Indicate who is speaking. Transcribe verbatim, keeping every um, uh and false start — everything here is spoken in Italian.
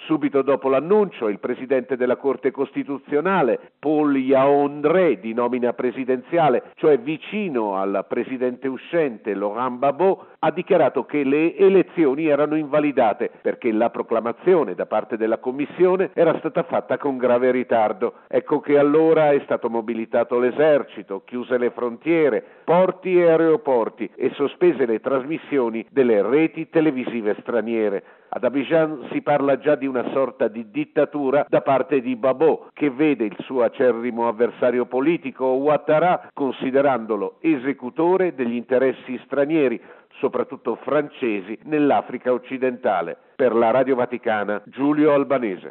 Speaker 1: Subito dopo l'annuncio, il presidente della Corte Costituzionale, Paul Yaondré, di nomina presidenziale, cioè vicino al presidente uscente Laurent Gbagbo, ha dichiarato che le elezioni erano invalidate perché la proclamazione da parte della Commissione era stata fatta con grave ritardo. Ecco che allora è stato mobilitato l'esercito, chiuse le frontiere, porti e aeroporti e sospese le trasmissioni delle reti televisive straniere. Ad Abidjan si parla già di una sorta di dittatura da parte di Gbagbo, che vede il suo acerrimo avversario politico Ouattara considerandolo esecutore degli interessi stranieri, soprattutto francesi, nell'Africa occidentale. Per la Radio Vaticana, Giulio Albanese.